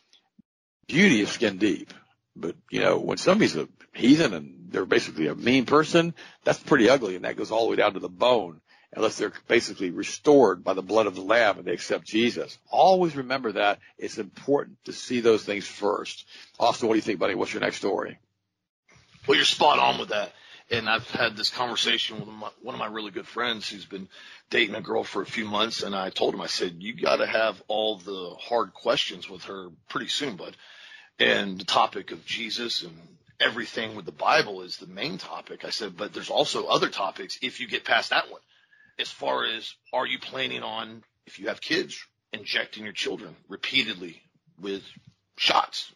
beauty is skin deep. But, you know, when somebody's a heathen and they're basically a mean person, that's pretty ugly, and that goes all the way down to the bone. unless they're basically restored by the blood of the Lamb and they accept Jesus. Always remember that. It's important to see those things first. Austin, what do you think, buddy? What's your next story? Well, you're spot on with that. And I've had this conversation with my, one of my really good friends who's been dating a girl for a few months. And I told him, I said, you got to have all the hard questions with her pretty soon, bud. And the topic of Jesus and everything with the Bible is the main topic. I said, but there's also other topics if you get past that one. As far as, are you planning on, if you have kids, injecting your children repeatedly with shots?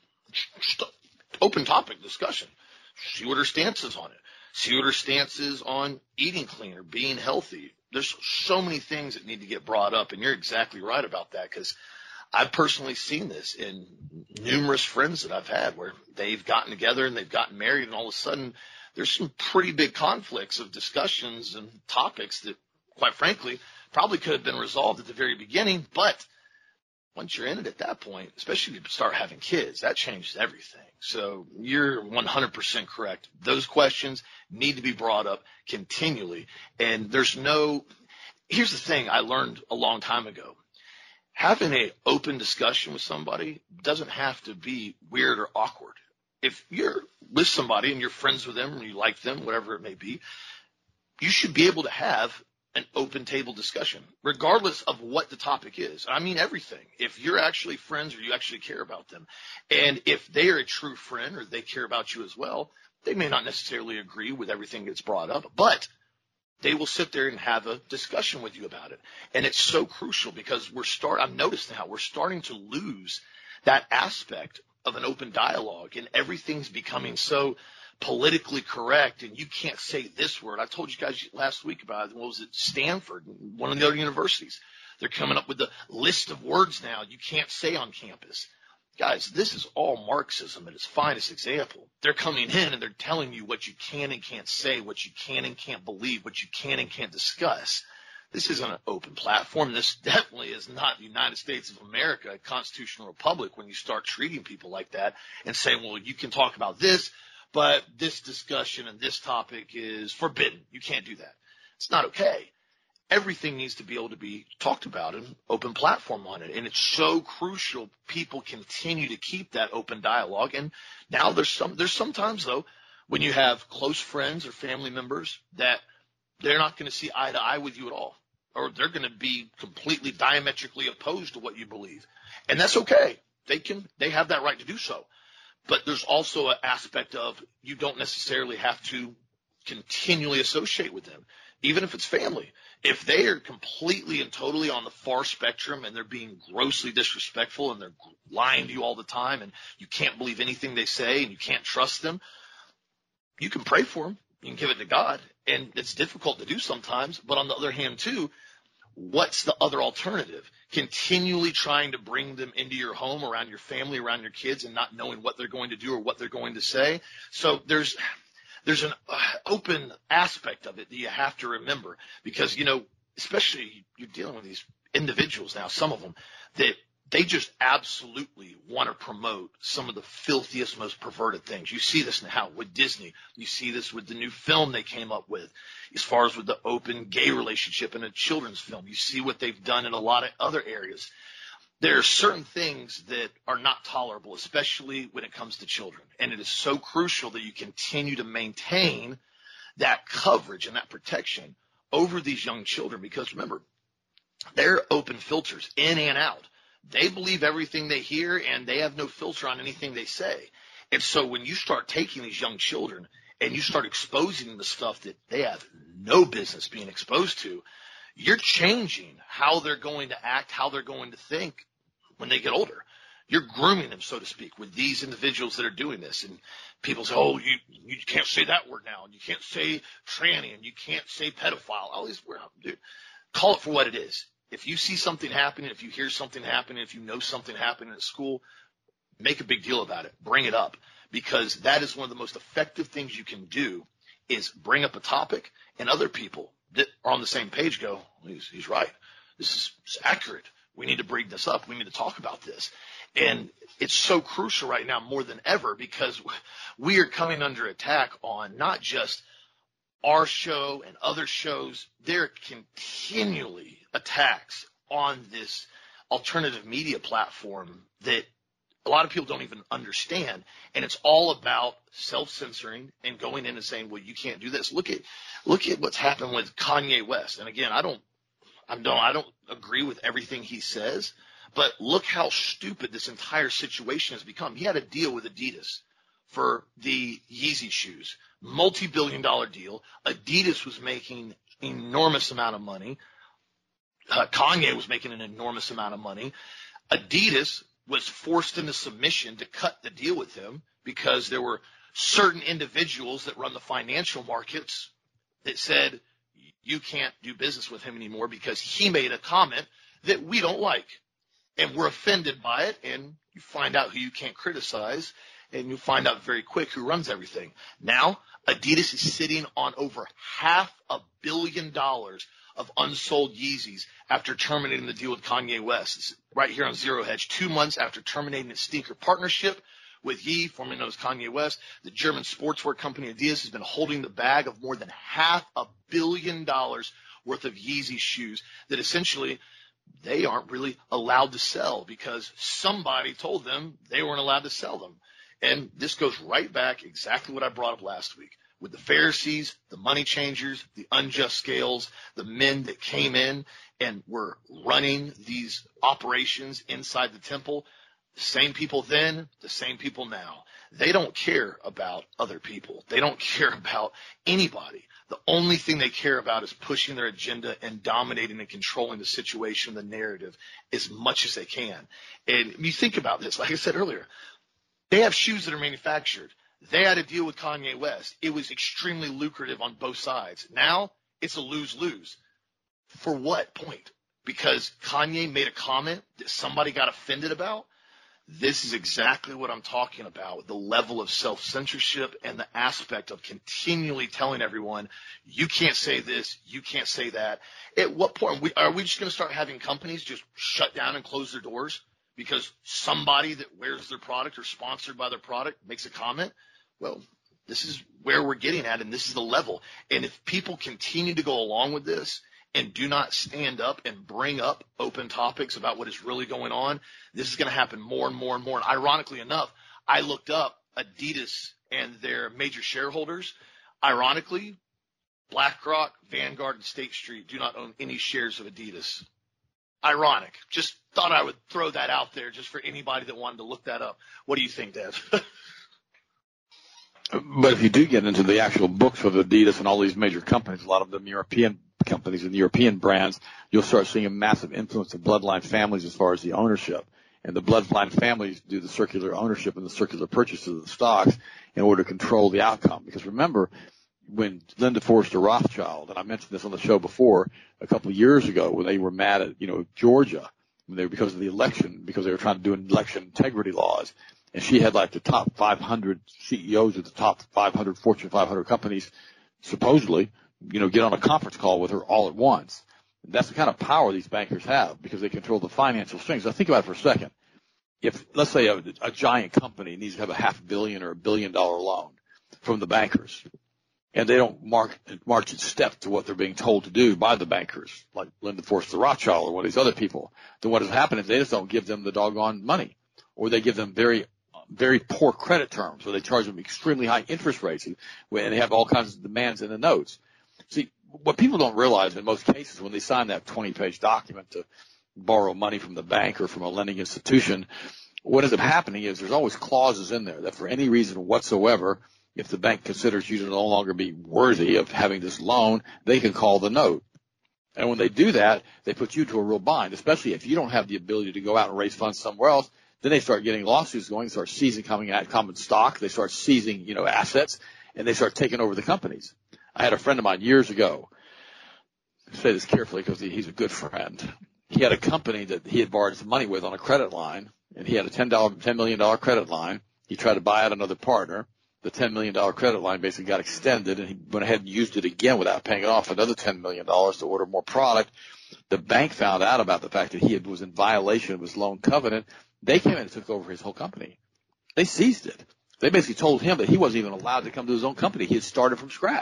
Open topic discussion. See what her stance is on it. See what her stance is on eating cleaner, being healthy. There's so many things that need to get brought up, and you're exactly right about that, because I've personally seen this in numerous friends that I've had where they've gotten together and they've gotten married, and all of a sudden there's some pretty big conflicts of discussions and topics that, quite frankly, probably could have been resolved at the very beginning. But once you're in it at that point, especially if you start having kids, that changes everything. So you're one hundred percent correct. Those questions need to be brought up continually. And there's no – here's the thing I learned a long time ago. Having an open discussion with somebody doesn't have to be weird or awkward. If you're with somebody and you're friends with them and you like them, whatever it may be, you should be able to have an open table discussion, regardless of what the topic is. I mean everything. If you're actually friends or you actually care about them, and if they are a true friend or they care about you as well, they may not necessarily agree with everything that's brought up, but they will sit there and have a discussion with you about it. And it's so crucial because we're start. I've noticed now we're starting to lose that aspect of an open dialogue, and everything's becoming so politically correct, and you can't say this word. I told you guys last week about, what was it, Stanford, one of the other universities. They're coming up with the list of words now you can't say on campus. Guys, this is all Marxism at its finest example. They're coming in and they're telling you what you can and can't say, what you can and can't believe, what you can and can't discuss. This isn't an open platform. This definitely is not the United States of America, a constitutional republic, when you start treating people like that and saying, well, you can talk about this, but this discussion and this topic is forbidden. You can't do that. It's not okay. Everything needs to be able to be talked about and open platform on it. And it's so crucial people continue to keep that open dialogue. And now there's some, there's sometimes though, when you have close friends or family members that they're not going to see eye to eye with you at all, or they're going to be completely diametrically opposed to what you believe. And that's okay. They can, they have that right to do so. But there's also an aspect of you don't necessarily have to continually associate with them, even if it's family. If they are completely and totally on the far spectrum and they're being grossly disrespectful and they're lying to you all the time and you can't believe anything they say and you can't trust them, you can pray for them. You can give it to God. And it's difficult to do sometimes. But on the other hand, too, what's the other alternative? Continually trying to bring them into your home, around your family, around your kids, and not knowing what they're going to do or what they're going to say. So there's there's an uh, open aspect of it that you have to remember, because, you know, especially you're dealing with these individuals now, some of them, that they just absolutely want to promote some of the filthiest, most perverted things. You see this now with Disney. You see this with the new film they came up with, as far as with the open gay relationship in a children's film. You see what they've done in a lot of other areas. There are certain things that are not tolerable, especially when it comes to children. And it is so crucial that you continue to maintain that coverage and that protection over these young children, because remember, they're open filters in and out. They believe everything they hear, and they have no filter on anything they say. And so when you start taking these young children and you start exposing them to stuff that they have no business being exposed to, you're changing how they're going to act, how they're going to think when they get older. You're grooming them, so to speak, with these individuals that are doing this. And people say, oh, you you can't say that word now, and you can't say tranny, and you can't say pedophile. All these words, dude, call it for what it is. If you see something happening, if you hear something happening, if you know something happening at school, make a big deal about it. Bring it up, because that is one of the most effective things you can do, is bring up a topic, and other people that are on the same page go, he's, he's right. This is it's accurate. We need to bring this up. We need to talk about this. And it's so crucial right now more than ever, because we are coming under attack on not just our show and other shows, there are continually attacks on this alternative media platform that a lot of people don't even understand. And it's all about self-censoring and going in and saying, well, you can't do this. Look at, look at what's happened with Kanye West. And again, I don't, I don't, I don't agree with everything he says, but look how stupid this entire situation has become. He had a deal with Adidas for the Yeezy shoes, multi-billion dollar deal. Adidas was making enormous amount of money. Uh, Kanye was making an enormous amount of money. Adidas was forced into submission to cut the deal with him because there were certain individuals that run the financial markets that said you can't do business with him anymore because he made a comment that we don't like. And we're offended by it, and you find out who you can't criticize, and you find out very quick who runs everything. Now, Adidas is sitting on over half a billion dollars of unsold Yeezys after terminating the deal with Kanye West. It's right here on Zero Hedge, two months after terminating its sneaker partnership with Ye, formerly known as Kanye West. The German sportswear company Adidas has been holding the bag of more than half a billion dollars worth of Yeezy shoes that essentially they aren't really allowed to sell because somebody told them they weren't allowed to sell them. And this goes right back exactly what I brought up last week with the Pharisees, the money changers, the unjust scales, the men that came in and were running these operations inside the temple. The same people then, the same people now. They don't care about other people. They don't care about anybody. The only thing they care about is pushing their agenda and dominating and controlling the situation, the narrative, as much as they can. And you think about this, like I said earlier, they have shoes that are manufactured. They had a deal with Kanye West. It was extremely lucrative on both sides. Now it's a lose-lose. For what point? Because Kanye made a comment that somebody got offended about? This is exactly what I'm talking about, the level of self-censorship and the aspect of continually telling everyone, you can't say this, you can't say that. At what point are we just going to start having companies just shut down and close their doors because somebody that wears their product or sponsored by their product makes a comment? Well, this is where we're getting at, and this is the level. And if people continue to go along with this and do not stand up and bring up open topics about what is really going on, this is going to happen more and more and more. And ironically enough, I looked up Adidas and their major shareholders. Ironically, BlackRock, Vanguard, and State Street do not own any shares of Adidas. Ironic. Just thought I would throw that out there just for anybody that wanted to look that up. What do you think, Dev? But if you do get into the actual books of Adidas and all these major companies, a lot of them European companies and European brands, you'll start seeing a massive influence of bloodline families as far as the ownership. And the bloodline families do the circular ownership and the circular purchases of the stocks in order to control the outcome. Because remember, when Linda Forster Rothschild, and I mentioned this on the show before a couple of years ago, when they were mad at, you know, Georgia, when they were because of the election, because they were trying to do election integrity laws. And she had like the top five hundred C E Os of the top five hundred Fortune five hundred companies, supposedly, you know, get on a conference call with her all at once. And that's the kind of power these bankers have because they control the financial strings. Now think about it for a second. If, let's say, a, a giant company needs to have a half billion or a billion dollar loan from the bankers, and they don't mark, march in step to what they're being told to do by the bankers, like Linda Forster Rothschild or one of these other people, then what has happened is they just don't give them the doggone money, or they give them very very poor credit terms, where they charge them extremely high interest rates, and they have all kinds of demands in the notes. See, what people don't realize in most cases when they sign that twenty-page document to borrow money from the bank or from a lending institution, what ends up happening is there's always clauses in there that for any reason whatsoever, if the bank considers you to no longer be worthy of having this loan, they can call the note. And when they do that, they put you to a real bind, especially if you don't have the ability to go out and raise funds somewhere else. Then they start getting lawsuits going, start seizing coming at common stock, they start seizing, you know, assets, and they start taking over the companies. I had a friend of mine years ago, I say this carefully because he, he's a good friend. He had a company that he had borrowed some money with on a credit line, and he had a ten million dollars credit line. He tried to buy out another partner. The ten million dollars credit line basically got extended, and he went ahead and used it again without paying it off, another ten million dollars to order more product. The bank found out about the fact that he had, was in violation of his loan covenant. They came in and took over his whole company. They seized it. They basically told him that he wasn't even allowed to come to his own company. He had started from scratch.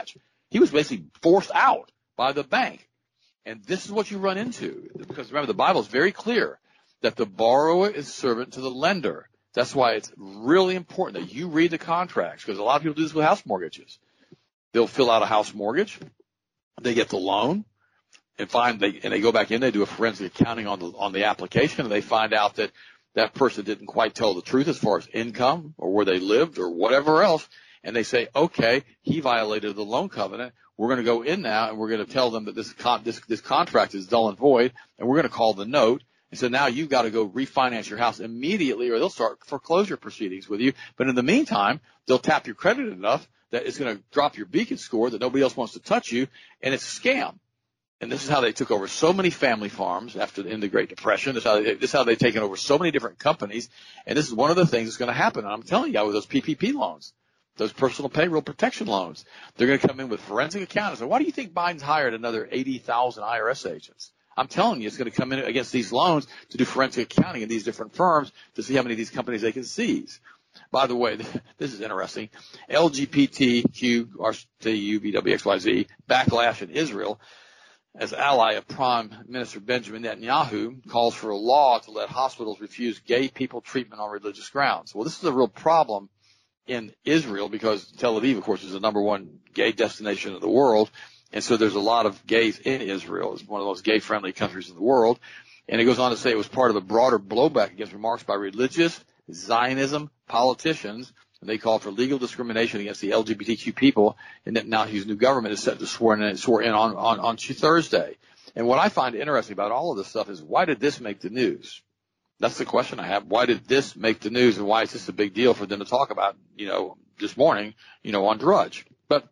He was basically forced out by the bank. And this is what you run into, because remember, the Bible is very clear that the borrower is servant to the lender. That's why it's really important that you read the contracts, because a lot of people do this with house mortgages. They'll fill out a house mortgage, they get the loan, and find they and they go back in, they do a forensic accounting on the on the application, and they find out that that person didn't quite tell the truth as far as income or where they lived or whatever else. And they say, okay, he violated the loan covenant. We're going to go in now and we're going to tell them that this con- this this contract is null and void, and we're going to call the note. And so now you've got to go refinance your house immediately, or they'll start foreclosure proceedings with you. But in the meantime, they'll tap your credit enough that it's going to drop your beacon score, that nobody else wants to touch you, and it's a scam. And this is how they took over so many family farms after the, in the Great Depression. This is how they, this is how they've taken over so many different companies. And this is one of the things that's going to happen. And I'm telling you, with those P P P loans, those personal payroll protection loans, they're going to come in with forensic accountants. And why do you think Biden's hired another eighty thousand I R S agents? I'm telling you, it's going to come in against these loans to do forensic accounting in these different firms to see how many of these companies they can seize. By the way, this is interesting. L G B T Q, R T U, V W X Y Z, backlash in Israel, as ally of Prime Minister Benjamin Netanyahu, calls for a law to let hospitals refuse gay people treatment on religious grounds. Well, this is a real problem in Israel because Tel Aviv, of course, is the number one gay destination in the world. And so there's a lot of gays in Israel. It's one of the most gay-friendly countries in the world. And it goes on to say it was part of a broader blowback against remarks by religious Zionism politicians. And they call for legal discrimination against the L G B T Q people. And Netanyahu's new government is set to swear in, swear in on, on, on Thursday. And what I find interesting about all of this stuff is, why did this make the news? That's the question I have. Why did this make the news, and why is this a big deal for them to talk about, you know, this morning, you know, on Drudge? But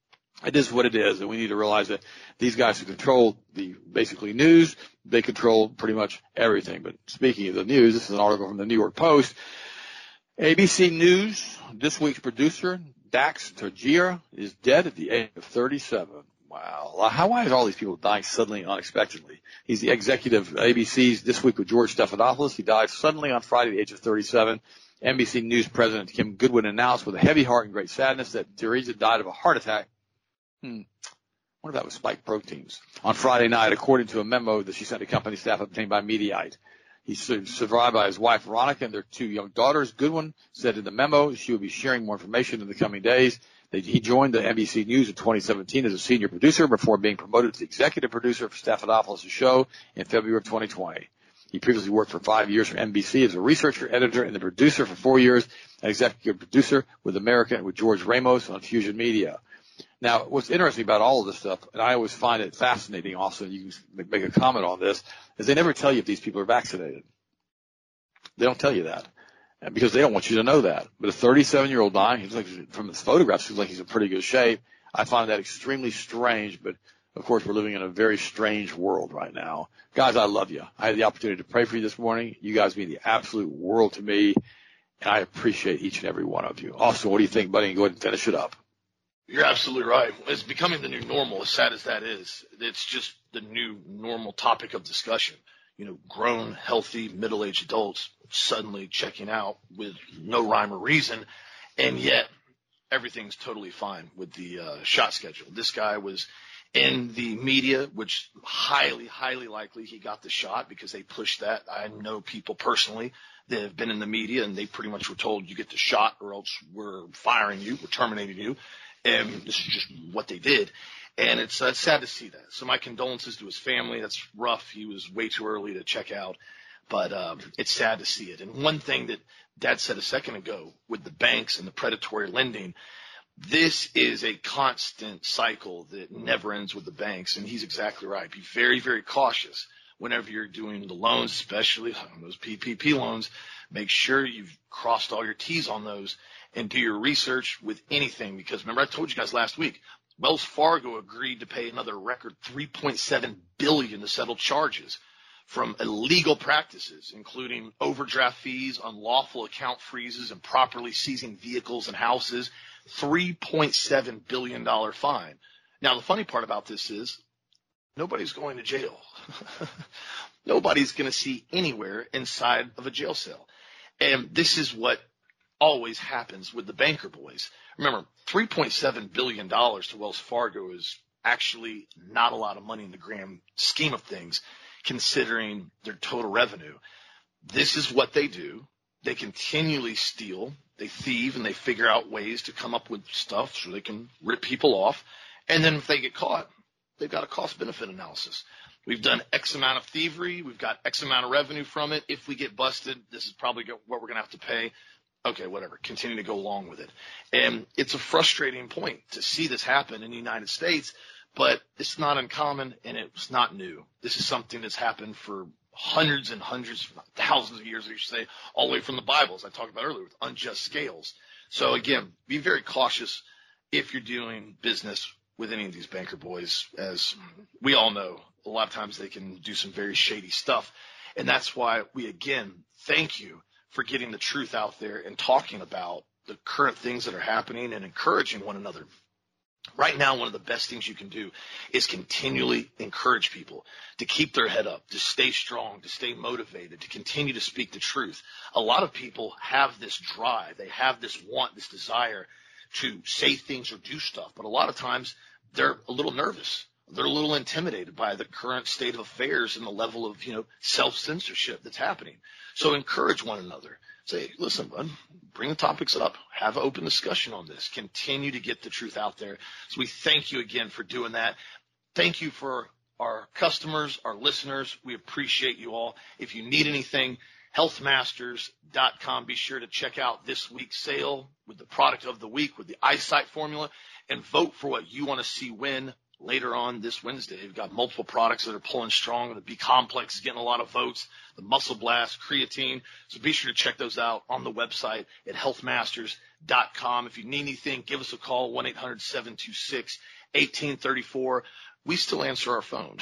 it is what it is, and we need to realize that these guys who control the basically news, they control pretty much everything. But speaking of the news, this is an article from the New York Post. A B C News, this week's producer, Dax Togir, is dead at the age of thirty-seven. Wow. How, why is all these people dying suddenly and unexpectedly? He's the executive of A B C's This Week with George Stephanopoulos. He died suddenly on Friday at the age of thirty-seven. N B C News President Kim Goodwin announced with a heavy heart and great sadness that Teresa died of a heart attack. Hmm. I wonder if that was spike proteins. On Friday night, according to a memo that she sent to company staff obtained by Mediaite. He's survived by his wife, Veronica, and their two young daughters. Goodwin said in the memo she will be sharing more information in the coming days. He joined the N B C News in twenty seventeen as a senior producer before being promoted to the executive producer for Stephanopoulos' show in February of twenty twenty. He previously worked for five years for N B C as a researcher, editor, and the producer for four years, an executive producer with America with George Ramos on Fusion Media. Now, what's interesting about all of this stuff, and I always find it fascinating also, and you can make a comment on this, is they never tell you if these people are vaccinated. They don't tell you that because they don't want you to know that. But a thirty-seven-year-old dying, he's like, from his photographs, seems like he's in pretty good shape. I find that extremely strange, but of course we're living in a very strange world right now. Guys, I love you. I had the opportunity to pray for you this morning. You guys mean the absolute world to me, and I appreciate each and every one of you. Austin, what do you think, buddy? And go ahead and finish it up. You're absolutely right. It's becoming the new normal, as sad as that is. It's just the new normal topic of discussion. You know, grown, healthy, middle-aged adults suddenly checking out with no rhyme or reason, and yet everything's totally fine with the uh, shot schedule. This guy was in the media, which highly, highly likely he got the shot because they pushed that. I know people personally that have been in the media, and they pretty much were told you get the shot or else we're firing you, we're terminating you. And this is just what they did. And it's uh, sad to see that. So my condolences to his family. That's rough. He was way too early to check out. But um, it's sad to see it. And one thing that Dad said a second ago with the banks and the predatory lending, this is a constant cycle that never ends with the banks. And he's exactly right. Be very, very cautious whenever you're doing the loans, especially those P P P loans. Make sure you've crossed all your T's on those. And do your research with anything, because remember I told you guys last week, Wells Fargo agreed to pay another record three point seven billion dollars to settle charges from illegal practices, including overdraft fees, unlawful account freezes, and properly seizing vehicles and houses. three point seven billion dollars fine. Now, the funny part about this is nobody's going to jail. Nobody's going to see anywhere inside of a jail cell. And this is what always happens with the banker boys. Remember, three point seven billion dollars to Wells Fargo is actually not a lot of money in the grand scheme of things, considering their total revenue. This is what they do. They continually steal, they thieve, and they figure out ways to come up with stuff so they can rip people off. And then if they get caught, they've got a cost-benefit analysis. We've done X amount of thievery. We've got X amount of revenue from it. If we get busted, this is probably what we're going to have to pay. Okay, whatever. Continue to go along with it. And it's a frustrating point to see this happen in the United States, but it's not uncommon and it's not new. This is something that's happened for hundreds and hundreds, thousands of years, I should say, all the way from the Bible, as I talked about earlier, with unjust scales. So again, be very cautious if you're doing business with any of these banker boys. As we all know, a lot of times they can do some very shady stuff. And that's why we, again, thank you for getting the truth out there and talking about the current things that are happening and encouraging one another. Right now, one of the best things you can do is continually encourage people to keep their head up, to stay strong, to stay motivated, to continue to speak the truth. A lot of people have this drive. They have this want, this desire to say things or do stuff. But a lot of times they're a little nervous. They're a little intimidated by the current state of affairs and the level of, you know, self-censorship that's happening. So encourage one another. Say, listen, bud, bring the topics up. Have an open discussion on this. Continue to get the truth out there. So we thank you again for doing that. Thank you for our customers, our listeners. We appreciate you all. If you need anything, health masters dot com. Be sure to check out this week's sale with the product of the week with the eyesight formula and vote for what you want to see win later on this Wednesday. We've got multiple products that are pulling strong. The B Complex is getting a lot of votes, the Muscle Blast, creatine. So be sure to check those out on the website at health masters dot com. If you need anything, give us a call, one eight hundred seven two six one eight three four. We still answer our phone.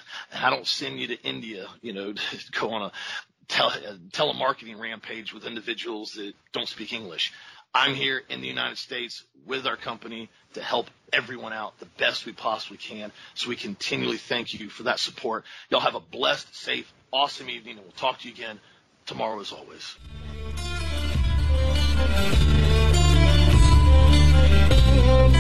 I don't send you to India, you know, to go on a tele- telemarketing rampage with individuals that don't speak English. I'm here in the United States with our company to help everyone out the best we possibly can. So we continually thank you for that support. Y'all have a blessed, safe, awesome evening, and we'll talk to you again tomorrow as always.